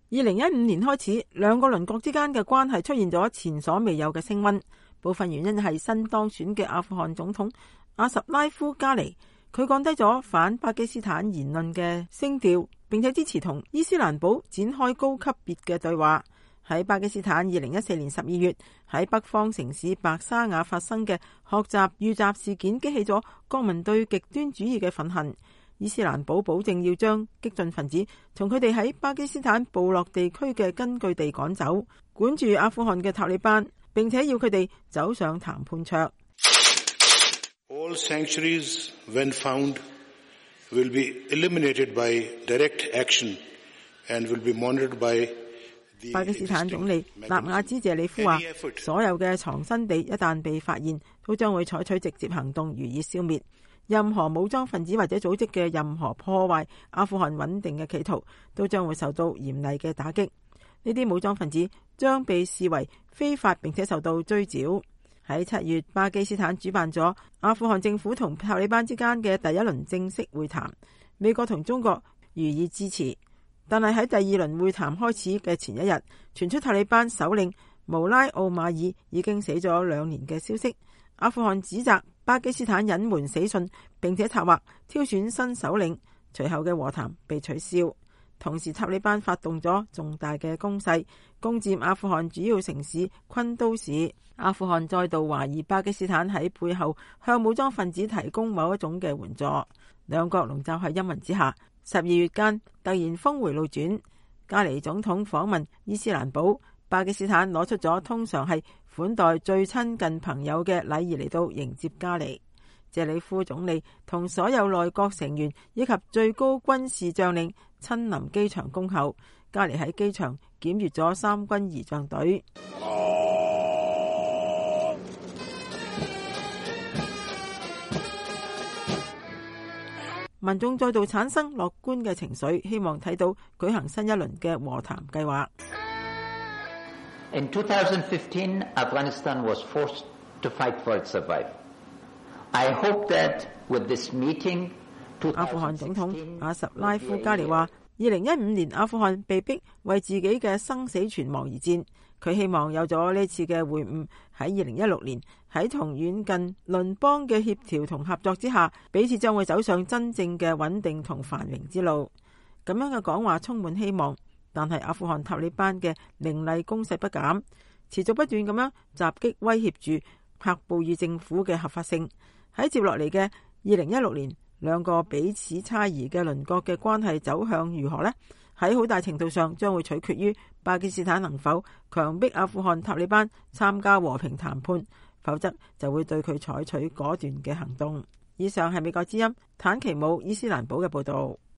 2015年開始，兩個鄰國之間嘅關係出現咗前所未有嘅升溫。部分原因係新當選嘅阿富汗總統阿什拉夫加尼，佢降低咗反巴基斯坦言論嘅聲調，並且支持同伊斯蘭堡展開高級別嘅對話。喺巴基斯坦2014年12月喺北方城市白沙瓦發生嘅學習遇襲事件，激起咗國民對極端主義嘅憤恨。伊斯蘭堡保證要將激進分子從佢哋喺巴基斯坦部落地區嘅根據地趕走，管住阿富汗嘅塔利班，並且要佢哋走上談判桌。 All sanctuaries, when found, will be eliminated by direct action and will be monitored by the 巴基斯坦總理納瓦茲謝里夫話，所有嘅藏身地一旦被發現，都將會採取直接行動予以消滅。任何武裝分子或者組織嘅任何破壞阿富汗穩定嘅企圖，都將會受到嚴厲嘅打擊。呢啲武裝分子將被視為非法，並且受到追剿。喺7月，巴基斯坦主辦咗阿富汗政府同塔利班之間嘅第一輪正式會談，美國同中國予以支持。但係喺第二輪會談開始嘅前一日，傳出塔利班首領穆拉奧馬爾已經死咗2年嘅消息。阿富汗指責巴基斯坦隱瞞死訊，並且策劃挑選新首領，隨後嘅和談被取消。同時，塔利班發動咗重大嘅攻勢，攻佔阿富汗主要城市昆都士。阿富汗再度懷疑巴基斯坦喺背後向武裝分子提供某一種嘅援助。兩國籠罩喺陰雲之下。12月間突然峰回路轉，加尼總統訪問伊斯蘭堡，巴基斯坦攞出咗通常係款待最親近朋友嘅禮儀嚟到迎接加尼。謝里夫總理同所有內閣成員以及最高軍事將領親臨機場恭候。加尼喺機場檢閱咗3軍儀仗隊。民眾再度產生樂觀嘅情緒，希望睇到舉行新一輪嘅和談計劃。 In 2015, Afghanistan was forced to fight for its survival. I hope that with this meeting, 阿富汗總統阿什拉夫加尼話，2015年阿富汗被逼為自己嘅生死存亡而戰。佢希望有咗呢次嘅會晤，喺2016年喺同遠近鄰邦嘅協調同合作之下，彼此將會走上真正嘅穩定同繁榮之路。咁樣嘅講話充滿希望，但係阿富汗塔利班嘅凌厲攻勢不減，持續不斷咁樣襲擊威脅住喀布爾政府嘅合法性。喺接落嚟嘅2016年，兩個彼此猜疑嘅鄰國嘅關係走向如何呢？喺好大程度上將會取決於巴基斯坦能否強迫阿富汗塔利班參加和平談判，否則就會對佢採取果斷嘅行動。以上係美國之音坦奇姆伊斯蘭堡嘅報道。